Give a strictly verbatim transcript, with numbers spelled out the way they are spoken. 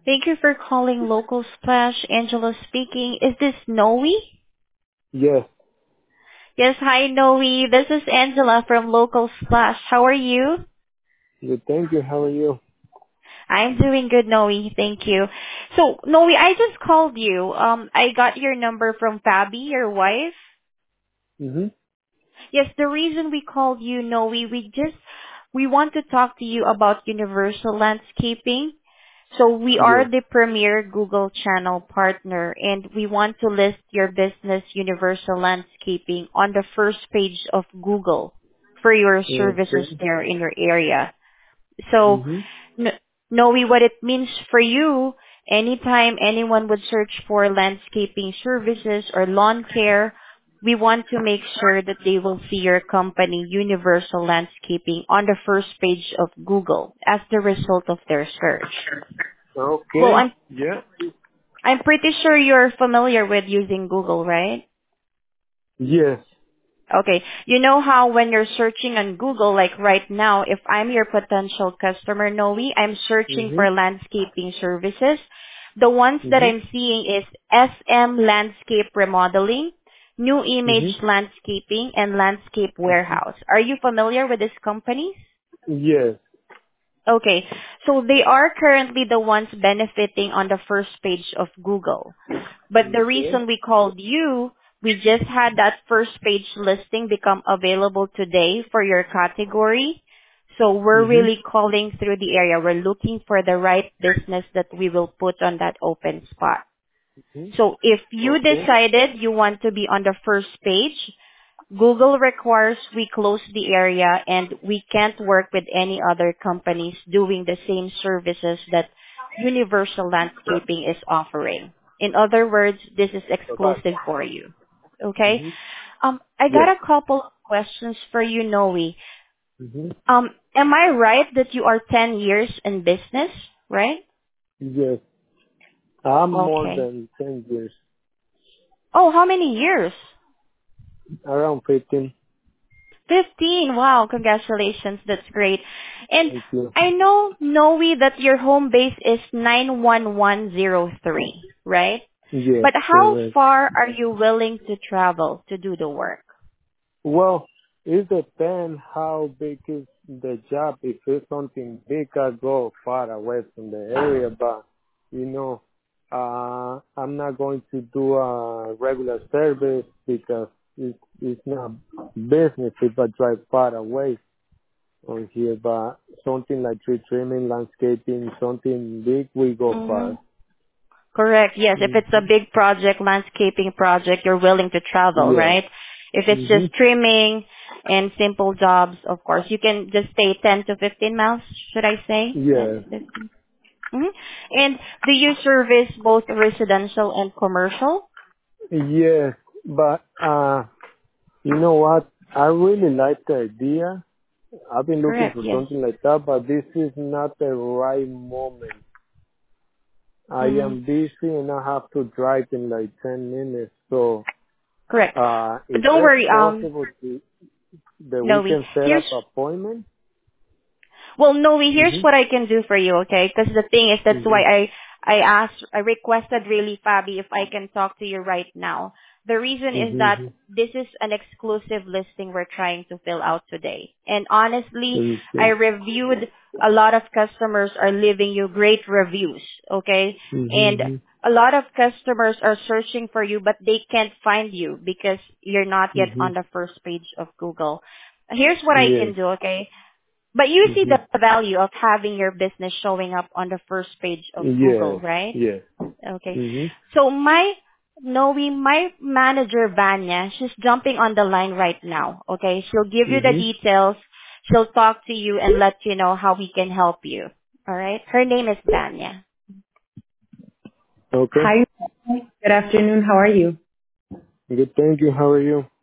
Thank you for calling Local Splash. Angela speaking. Is this Noe? Yes. Yes, hi Noe. This is Angela from Local Splash. How are you? Good, thank you. How are you? I'm doing good, Noe. Thank you. So, Noe, I just called you. Um, I got your number from Fabi, your wife. Mhm. Yes, the reason we called you, Noe, we just we want to talk to you about Universal Landscaping. So we are Yes. the premier Google channel partner, and we want to list your business Universal Landscaping on the first page of Google for your services Okay. there in your area. So Mhm. N- knowing what it means for you, anytime anyone would search for landscaping services or lawn care, we want to make sure that they will see your company, Universal Landscaping, on the first page of Google as the result of their search. Well, Okay. I'm Yeah. I'm pretty sure you're familiar with using Google, right? Yes. Okay. You know how when you're searching on Google, like right now, if I'm your potential customer, Noe, I'm searching Mhm. for landscaping services. The ones that Mhm. I'm seeing is S M Landscape Remodeling, New Image Mhm. Landscaping, and Landscape Warehouse. Are you familiar with these companies? Yes. Okay. So they are currently the ones benefiting on the first page of Google. But the Okay. reason we called you, we just had that first page listing become available today for your category. So we're Mhm. really calling through the area. We're looking for the right business that we will put on that open spot. Mhm. So if you Okay. decided you want to be on the first page, Google requires we close the area and we can't work with any other companies doing the same services that Universal Landscaping is offering. In other words, this is Okay. exclusive for you. Okay? Mhm. Um, I got Yes. a couple of questions for you, Noe. Mhm. Um, am I right that you are ten years in business, right? Yes. I'm more Okay. than ten years. Oh, how many years? Around fifteen. fifteen. Wow, congratulations. That's great. And Thank you. I know, Noe, that your home base is nine one one zero three, right? Yes. But how Correct. far are you willing to travel to do the work? Well, it depends how big is the job. If it's something big, I go far away from the area, but you know, uh, I'm not going to do a regular service because it's, it's not business if I drive far away on here, but something like tree trimming, landscaping, something big, we go Mm-hmm. far. Correct. Yes. If hmm it's a big project, landscaping project, you're willing to travel, Yeah. right? If it's hmm just trimming and simple jobs, of course, you can just stay ten to fifteen miles, should I say? ten Yeah. to fifteen. Mm-hmm. And do you service both residential and commercial? Yes, but, uh, you know what? I really like the idea. I've been looking Correct. for Yes. something like that, but this is not the right moment. I Mm-hmm. am busy and I have to drive in like ten minutes. So, Correct. uh, But if don't it's worry. Um, possible to, that we Noe, can set here's up appointment. well, Noe, here's Mhm. what I can do for you, okay? Because the thing is, that's why Mhm. I I asked, I requested really, Fabi, if I can talk to you right now. The reason is that Mhm. this is an exclusive listing we're trying to fill out today. And honestly, Mhm. I Okay. reviewed a lot of customers are leaving you great reviews, okay? And Mhm. a lot of customers are searching for you, but they can't find you because you're not yet on Mhm. the first page of Google. Here's what I Yes. can do, okay? But you see the Mhm. value of having your business showing up on the first page of Google, Yes. right? Yes. Okay. Mhm. So my Noe, my manager Vanya, she's jumping on the line right now. Okay. She'll give you the Mhm. details. She'll talk to you and let you know how we can help you. All right. Her name is Vanya. Okay. Hi. Good afternoon. How are you? Good. Thank you. How are you?